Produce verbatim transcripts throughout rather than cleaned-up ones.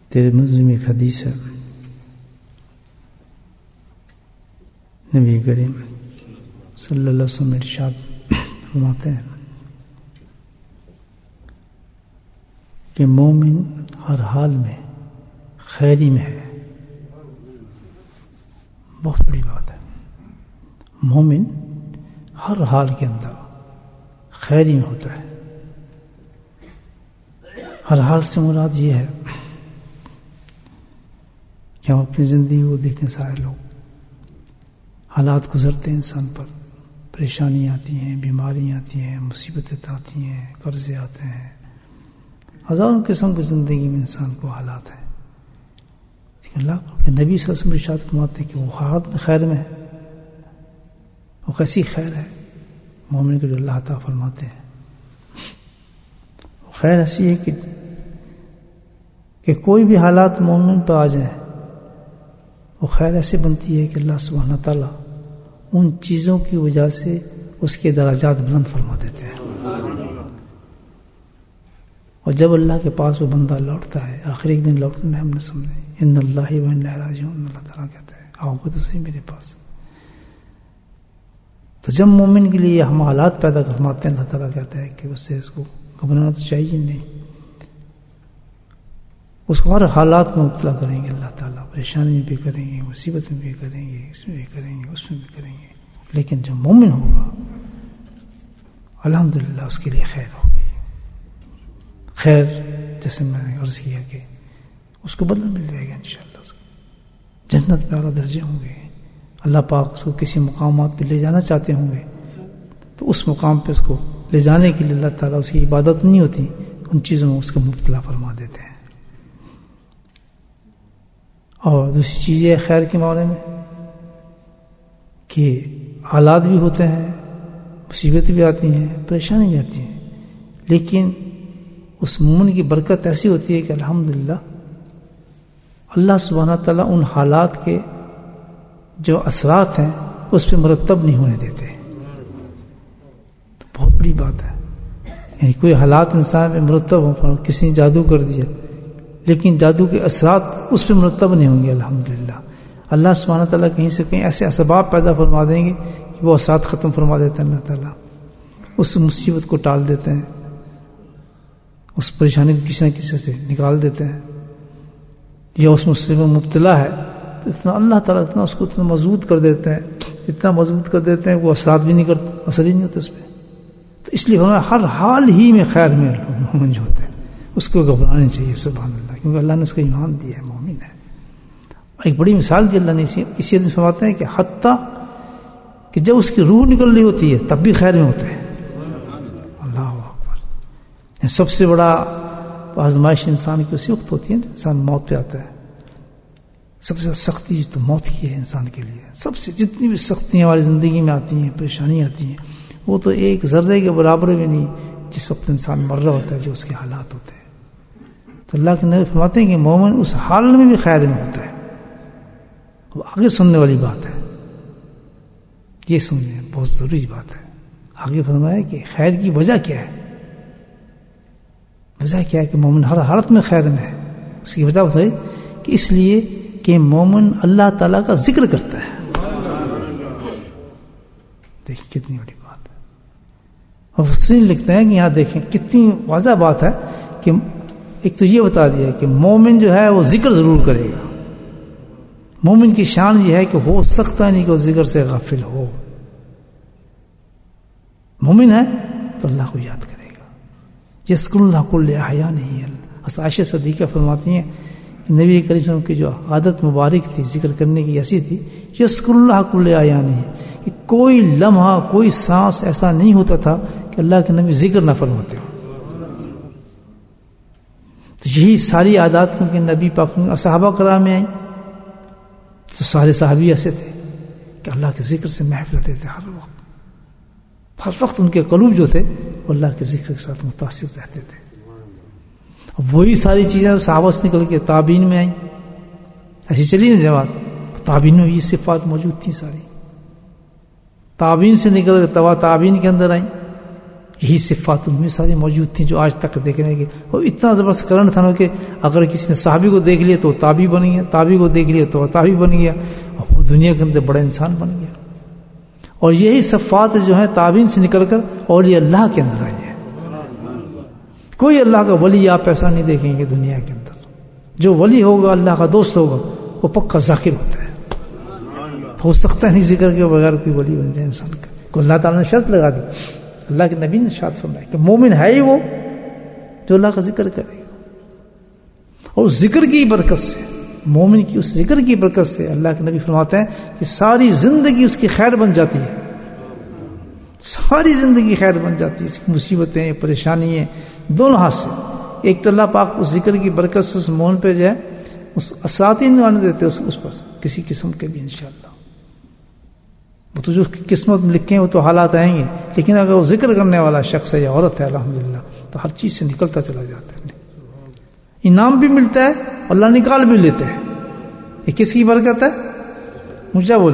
تیرے موضوع میں ایک حدیث ہے، نبی کریم صلی اللہ علیہ وسلم ارشاد فرماتے ہیں کہ مومن ہر حال میں خیری میں ہے۔ بہت بڑی بات ہے، مومن ہر حال کے اندر خیری میں ہوتا ہے۔ ہر حال سے مراد یہ ہے کہ ہم اپنی زندگی کو دیکھیں، سارے لوگ حالات گزرتے ہیں انسان پر، پریشانیاں آتی ہیں، بیماریاں آتی ہیں، مصیبتیں آتی ہیں، قرضے آتے ہیں، ہزاروں قسم کی زندگی میں انسان کو حالات ہیں۔ اللہ کے نبی صلی اللہ علیہ وسلم ارشاد فرماتے ہیں کہ وہ حالات میں خیر میں ہے۔ وہ کیسی خیر ہے مومن کو جو اللہ تعالیٰ فرماتے ہیں؟ وہ خیر ایسی ہے کہ کہ کوئی بھی حالات مومن پہ آ جائیں، وہ خیر ایسے بنتی ہے کہ اللہ سبحانہ تعالیٰ ان چیزوں کی وجہ سے اس کے درجات بلند فرما دیتے ہیں۔ اور جب اللہ کے پاس وہ بندہ لوٹتا ہے، آخر ایک دن لوٹنا ہے، ہم نے سمجھے ان اللہ و انا الیہ راجعون، اللہ تعالیٰ کہتا ہے آؤ گے تو صحیح میرے پاس۔ تو جب مومن کے لیے ہم حالات پیدا فرماتے ہیں، اللہ تعالیٰ کہتا ہے کہ اس سے اس کو گھبرانا تو چاہیے نہیں، اس کو ہر حالات میں مبتلا کریں گے اللہ تعالیٰ، پریشانی میں بھی کریں گے، مصیبت میں بھی کریں گے، اس میں بھی کریں گے، اس میں بھی کریں گے، لیکن جو مومن ہوگا الحمدللہ اس کے لیے خیر ہوگی۔ خیر جیسے میں نے عرض کیا کہ اس کو بدلہ مل جائے گا انشاءاللہ، جنت میں اعلیٰ درجے ہوں گے۔ اللہ پاک اس کو کسی مقامات پہ لے جانا چاہتے ہوں گے تو اس مقام پہ اس کو لے جانے کے لیے اللہ تعالیٰ اس کی عبادت نہیں ہوتی، ان چیزوں میں اس کو مبتلا فرما دیتے ہیں۔ اور دوسری چیز یہ خیر کے معاملے میں کہ حالات بھی ہوتے ہیں، مصیبت بھی آتی ہیں، پریشانی بھی آتی ہیں، لیکن اس مومن کی برکت ایسی ہوتی ہے کہ الحمدللہ اللہ سبحانہ تعالیٰ ان حالات کے جو اثرات ہیں اس پہ مرتب نہیں ہونے دیتے۔ تو بہت بڑی بات ہے، یعنی کوئی حالات انسان پہ مرتب ہو، کسی نے جادو کر دیا لیکن جادو کے اثرات اس پہ مرتب نہیں ہوں گے، الحمدللہ اللہ سبحانہ تعالیٰ کہیں سے کہیں ایسے اسباب پیدا فرما دیں گے کہ وہ اثرات ختم فرما دیتے ہیں، اللہ تعالیٰ اس مصیبت کو ٹال دیتے ہیں، اس پریشانی کو کسی نہ کسی سے نکال دیتے ہیں، یا اس مصیبت میں مبتلا ہے تو اتنا اللہ تعالیٰ اتنا اس کو اتنا مضبوط کر دیتے ہیں، اتنا مضبوط کر دیتے ہیں وہ اثرات بھی نہیں کرتے، اثر ہی نہیں ہوتا اس پہ۔ تو اس لیے ہمیں ہر حال ہی میں خیر میں مومن جو ہوتا ہے اس کو گھبرانا چاہیے، سبحان اللہ، کیونکہ اللہ نے اس کو ایمان دیا ہے، مومن ہے۔ ایک بڑی مثال دی اللہ نے اسی اسی حدیث فرماتے ہیں کہ حتیٰ کہ جب اس کی روح نکل رہی ہوتی ہے تب بھی خیر میں ہوتا ہے۔ اللہ اکبر۔ سب سے بڑا آزمائش انسان کی اسی وقت ہوتی ہے جب انسان موت پہ آتا ہے۔ سب سے سختی تو موت کی ہے انسان کے لیے، سب سے جتنی بھی سختیاں ہماری زندگی میں آتی ہیں، پریشانی آتی ہیں، وہ تو ایک ذرے کے برابر بھی نہیں جس وقت انسان مر رہا ہوتا ہے، جو اس کے حالات ہوتے ہیں۔ تو اللہ کے نبی فرماتے ہیں کہ مومن اس حال میں بھی خیر میں ہوتا ہے۔ وہ آگے سننے والی بات ہے، یہ سننے بہت ضروری بات ہے۔ آگے فرمایا کہ خیر کی وجہ کیا ہے؟ وجہ کیا ہے کہ مومن ہر حالت میں خیر میں ہے؟ اس کی وجہ بتائی کہ اس لیے کہ مومن اللہ تعالیٰ کا ذکر کرتا ہے۔ دیکھ کتنی بڑی بات ہے۔ مفسرین لکھتے ہیں کہ یہاں دیکھیں کتنی واضح بات ہے کہ ایک تو یہ بتا دیا کہ مومن جو ہے وہ ذکر ضرور کرے گا۔ مومن کی شان یہ ہے کہ ہو سکتا نہیں کہ وہ ذکر سے غافل ہو۔ مومن ہے تو اللہ کو یاد کرے گا۔ یذکر اللہ کل احیانہ، عائشہ صدیقہ فرماتی ہیں کہ نبی کریم صلی اللہ علیہ وسلم کی جو عادت مبارک تھی ذکر کرنے کی ایسی تھی، یذکر اللہ کل احیانہ، کہ کوئی لمحہ کوئی سانس ایسا نہیں ہوتا تھا کہ اللہ کے نبی ذکر نہ فرماتے ہو۔ تو یہی ساری عادات کیونکہ نبی پاک صحابہ کرام میں آئیں تو سارے صحابی ایسے تھے کہ اللہ کے ذکر سے محفل رہتے تھے، ہر وقت ہر وقت ان کے قلوب جو تھے وہ اللہ کے ذکر کے ساتھ متاثر رہتے تھے۔ وہی ساری چیزیں صحابہ سے نکل کے تابعین میں آئیں، ایسی چلی نا جماعت، تابعین میں یہ صفات موجود تھیں ساری، تابعین سے نکل کے تبع تابعین کے اندر آئیں، یہی صفات ان میں ساری موجود تھیں جو آج تک دیکھنے کے. اور اتنا زبردست کرنٹ تھا نا کہ اگر کسی نے صحابی کو دیکھ لیا تو تابعی بن گیا, تابعی کو دیکھ لیا تو تابعی بن گیا, اور وہ دنیا کے اندر بڑا انسان بن گیا. اور یہی صفات جو ہیں تابعین سے نکل کر اولیاء اللہ کے اندر آئی ہیں. کوئی اللہ کا ولی آپ ایسا نہیں دیکھیں گے دنیا کے اندر. جو ولی ہوگا, اللہ کا دوست ہوگا, وہ پکا ذاکر ہوتا ہے. ہو سکتا نہیں ذکر کے بغیر کوئی ولی بن جائے انسان کا. کو اللہ تعالیٰ نے شرط لگا دی, اللہ کے نبی نے ارشاد فرمایا کہ مومن ہے ہی وہ جو اللہ کا ذکر کرے گا. اور اس ذکر کی برکت سے, مومن کی اس ذکر کی برکت سے اللہ کے نبی فرماتے ہیں کہ ساری زندگی اس کی خیر بن جاتی ہے. ساری زندگی خیر بن جاتی ہے. اس کی مصیبتیں, پریشانیاں دونوں ہاتھ سے. ایک تو اللہ پاک اس ذکر کی برکت سے اس مومن پہ جو ہے اس اثرات نہیں آنے دیتے اس, اس پر کسی قسم کے بھی انشاءاللہ. وہ تو جو قسمت میں لکھے ہیں وہ تو حالات آئیں گے, لیکن اگر وہ ذکر کرنے والا شخص ہے یا عورت ہے الحمدللہ تو ہر چیز سے نکلتا چلا جاتا ہے. انعام بھی ملتا ہے, اللہ نکال بھی لیتے ہیں. یہ کس کی برکت ہے؟ مجھے بولے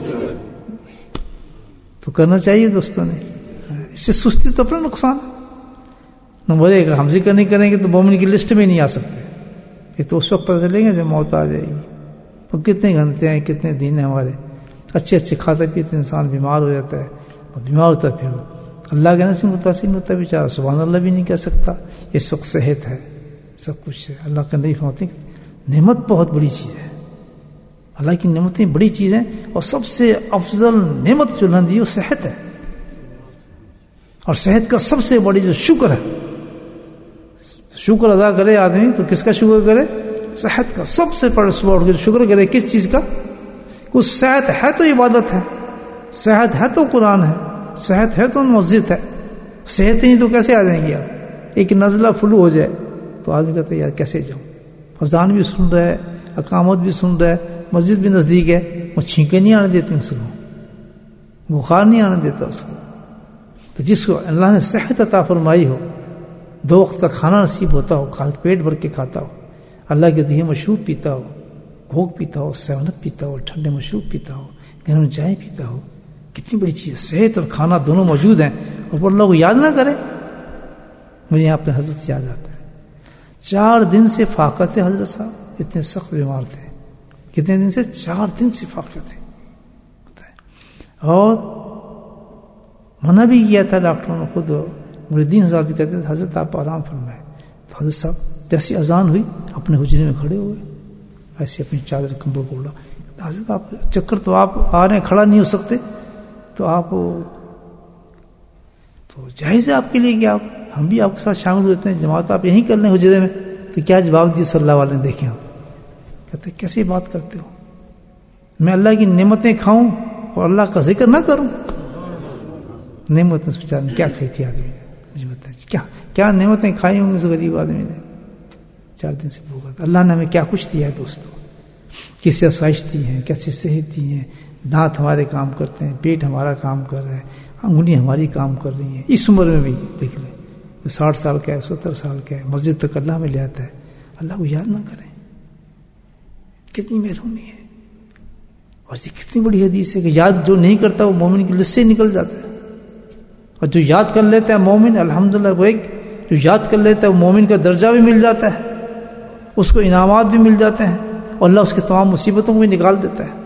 تو کرنا چاہیے دوستوں نے. اس سے سستی تو اپنا نقصان ہے. نمبر ایک, ہم ذکر نہیں کریں گے تو مومن کی لسٹ میں نہیں آ سکتے. یہ تو اس وقت پتہ چلیں گے جب موت آ جائے گی. وہ کتنے گھنٹے ہیں, کتنے دن ہیں ہمارے, اچھے اچھے کھاتے پیتے انسان بیمار ہو جاتا ہے. اور بیمار ہوتا ہے پھر اللہ کے نام سے متاثر ہوتا ہے بیچارہ, سبحان اللہ بھی نہیں کہہ سکتا. اس وقت صحت ہے, سب کچھ ہے. اللہ کا نہیں فرماتے نعمت بہت بڑی چیز ہے. اللہ کی نعمتیں بڑی چیز ہیں, اور سب سے افضل نعمت جو اللہ نے دی وہ صحت ہے. اور صحت کا سب سے بڑی جو شکر ہے, شکر ادا کرے آدمی تو کس کا شکر کرے؟ صحت کا. سب سے بڑا شکر کرے کس چیز کا؟ کچھ صحت ہے تو عبادت ہے, صحت ہے تو قرآن ہے, صحت ہے تو مسجد ہے. صحت نہیں تو کیسے آ جائیں گے آپ؟ ایک نزلہ فلو ہو جائے تو آدمی کہتا ہے یار کیسے جاؤں؟ اذان بھی سن رہا ہے, اقامت بھی سن رہا ہے, مسجد بھی نزدیک ہے, وہ چھینکیں نہیں آنے دیتی اس کو, بخار نہیں آنے دیتا اس کو. تو جس کو اللہ نے صحت عطا فرمائی ہو, دو وقت کا کھانا نصیب ہوتا ہو, پیٹ بھر کے کھاتا ہو, اللہ کے دیے مشروب پیتا ہو, گھوگ پیتا ہو, سیونت پیتا ہو, ٹھنڈے مشروب پیتا ہو, گرم چائے پیتا ہو, کتنی بڑی چیز ہے. صحت اور کھانا دونوں موجود ہیں, اور اللہ کو یاد نہ کرے. مجھے یہاں اپنے حضرت یاد آتا ہے, چار دن سے فاقہ تھے حضرت صاحب, اتنے سخت بیمار تھے. کتنے دن سے؟ چار دن سے فاقہ تھے. اور منع بھی کیا تھا ڈاکٹروں نے, خود مریدین حضرات بھی کہتے تھے حضرت آپ آرام فرمائے. تو حضرت صاحب جیسی اذان ہوئی اپنے حجرے میں کھڑے ہوئے, ایسے اپنی چادر کمبل کو اڑا. حضرت آپ چکر تو آپ آ رہے ہیں, کھڑا نہیں ہو سکتے, تو آپ تو جائز ہے آپ کے لیے کہ آپ ہم بھی آپ کے ساتھ شامل ہوتے ہیں, جماعت آپ یہیں کر لیں حجرے میں. تو کیا جواب دیے صلی اللہ علیہ نے, دیکھیں آپ کہتے کیسی بات کرتے ہو, میں اللہ کی نعمتیں کھاؤں اور اللہ کا ذکر نہ کروں؟ نعمتیں سوچا کیا کھائی تھی آدمی نے, مجھے بتائیے کیا کیا نعمتیں کھائی ہوں گی اس غریب آدمی نے. چار دن سے بھوکا تھا. اللہ نے ہمیں کیا کچھ دیا ہے دوستوں, کیسے افزائش دی ہیں, کیسی صحت دی ہیں, دانت ہمارے کام کرتے ہیں, پیٹ ہمارا کام کر رہا ہے, انگلی ہماری کام کر رہی ہیں. اس عمر میں بھی دیکھ لیں, ساٹھ سال کا ہے, ستر سال کا ہے, مسجد تک اللہ میں لے آتا ہے. اللہ کو یاد نہ کریں, کتنی محرومی ہے. اور یہ کتنی بڑی حدیث ہے کہ یاد جو نہیں کرتا وہ مومن کی لسٹ سے نکل جاتا ہے, اور جو یاد کر لیتا ہے مومن, الحمدللہ وہ ایک جو یاد کر لیتا ہے وہ مومن کا درجہ بھی مل جاتا ہے, اس کو انعامات بھی مل جاتے ہیں, اور اللہ اس کی تمام مصیبتوں کو بھی نکال دیتا ہے.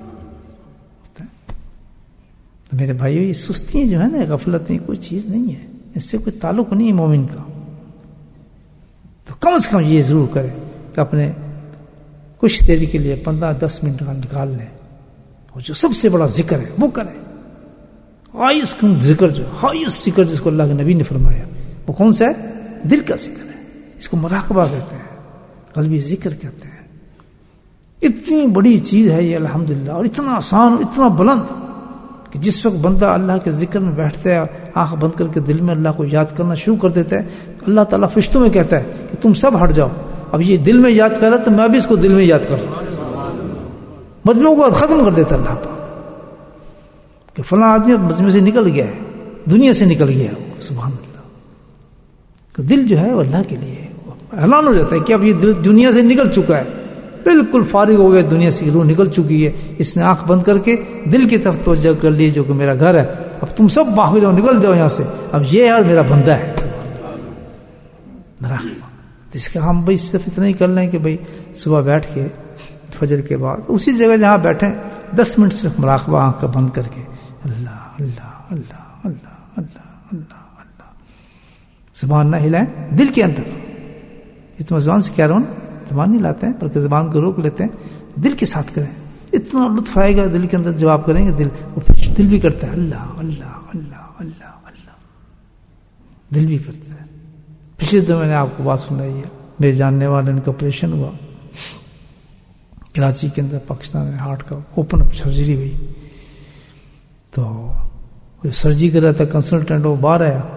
تو میرے بھائیو, یہ سستیاں جو ہے نا, غفلتیں کوئی چیز نہیں ہے, اس سے کوئی تعلق نہیں ہے مومن کا. تو کم از کم یہ ضرور کرے کہ اپنے کچھ دیر کے لیے پندرہ دس منٹ کا نکال لیں, اور جو سب سے بڑا ذکر ہے وہ کریں. ہائیسٹ ذکر, جو ہائیسٹ ذکر جس کو اللہ کے نبی نے فرمایا وہ کون سا ہے؟ دل کا ذکر ہے. اس کو مراقبہ کہتے ہیں, قلبی ذکر کہتے ہیں. اتنی بڑی چیز ہے یہ الحمدللہ, اور اتنا آسان اور اتنا بلند کہ جس وقت بندہ اللہ کے ذکر میں بیٹھتا ہے, آنکھ بند کر کے دل میں اللہ کو یاد کرنا شروع کر دیتا ہے, اللہ تعالیٰ فرشتوں میں کہتا ہے کہ تم سب ہٹ جاؤ, اب یہ دل میں یاد کر رہا تو میں بھی اس کو دل میں یاد کر رہا ہوں. مجموعوں کو ختم کر دیتا اللہ پاک کہ فلاں آدمی مجموعے سے نکل گیا ہے, دنیا سے نکل گیا ہے. سبحان اللہ. کہ دل جو ہے وہ اللہ کے لیے اعلان ہو جاتا ہے کہ اب یہ دل دنیا سے نکل چکا ہے, بالکل فارغ ہو گیا دنیا سے, روح نکل چکی ہے. اس نے آنکھ بند کر کے دل کی طرف توجہ کر لی جو کہ میرا گھر ہے, اب تم سب باہر جاؤ، نکل جاؤ یہاں سے، اب یہ ہے میرا بندہ ہے مراقبہ. اس کا ہم بھائی صرف اتنا ہی کر لیں کہ بھائی صبح بیٹھ کے فجر کے بعد اسی جگہ جہاں بیٹھیں دس منٹ صرف مراقبہ آنکھ کا بند کر کے اللہ اللہ اللہ اللہ اللہ اللہ اللہ. زبان نہ ہلائیں دل کے اندر، یہ تو میں زبان سے کہہ رہا ہوں نا، زبان نہیں لاتے ہیں بلکہ زبان کو روک لیتے ہیں، دل کے ساتھ کریں. اتنا لطف آئے گا دل کے اندر جب آپ کریں گے، دل دل بھی کرتا ہے اللہ اللہ اللہ اللہ اللہ، دل بھی کرتا ہے. پچھلے دن میں نے آپ کو بات سنائی ہے، میرے جاننے والے ان کا آپریشن ہوا کراچی کے اندر، پاکستان میں ہارٹ کا اوپن اپ سرجری ہوئی. تو سرجری کر رہا تھا کنسلٹنٹ، وہ باہر آیا،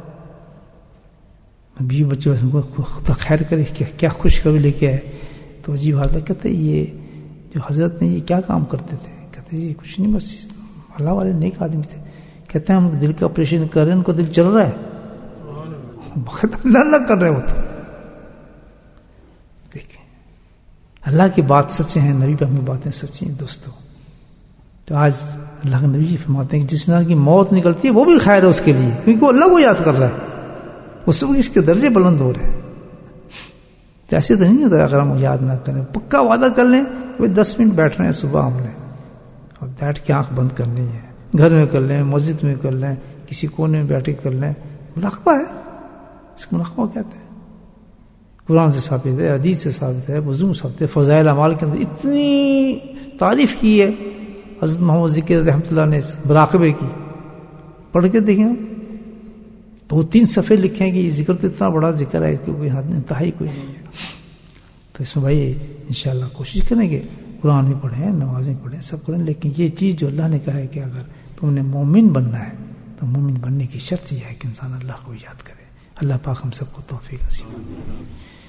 بیوی بچے کو خدا خیر کرے کیا خوشخبری لے کے آئے. تو عجیب حال تھا، کہتے یہ جو حضرت نے یہ کیا کام کرتے تھے؟ کہتے یہ کچھ نہیں، بس اللہ والے نیک آدمی تھے. کہتے ہیں ہم دل کا آپریشن کر رہے ہیں، ان کو دل چل رہا ہے، اللہ اللہ کر رہے ہوتے. دیکھیں اللہ کی بات سچے ہیں، نبی پہ ہمیں باتیں سچی ہیں دوستو. تو آج اللہ کے نبی جی فرماتے ہیں کہ جس طرح کی موت نکلتی ہے وہ بھی خیر ہے اس کے لیے، کیونکہ وہ اللہ کو یاد کر رہا ہے، اس وقت اس کے درجے بلند ہو رہے ہیں. تو ایسے تو نہیں ہوتا اگر ہم یاد نہ کریں. پکا وعدہ کر لیں کہ دس منٹ بیٹھ رہے ہیں صبح ہم نے، اور بیٹھ کے آنکھ بند کرنی ہے. گھر میں کر لیں، مسجد میں کر لیں، کسی کونے میں بیٹھ کے کر لیں. مراقبہ ہے، اس کو مراقبہ کہتے ہیں. قرآن سے ثابت ہے، حدیث سے ثابت ہے، وضو سے ثابت ہے. فضائل اعمال کے اندر اتنی تعریف کی ہے حضرت محمد ذکر رحمۃ اللہ نے مراقبے کی. پڑھ کے دیکھیں آپ، دو تین صفحے لکھیں کہ یہ ذکر تو اتنا بڑا ذکر ہے کہ کوئی حد انتہائی کوئی نہیں ہے. تو اس میں بھائی انشاءاللہ کوشش کریں گے قرآن بھی پڑھیں، نمازیں پڑھیں، سب کریں. لیکن یہ چیز جو اللہ نے کہا ہے کہ اگر تم نے مومن بننا ہے تو مومن بننے کی شرط یہ ہے کہ انسان اللہ کو یاد کرے. اللہ پاک ہم سب کو توفیق نصیب فرمائے.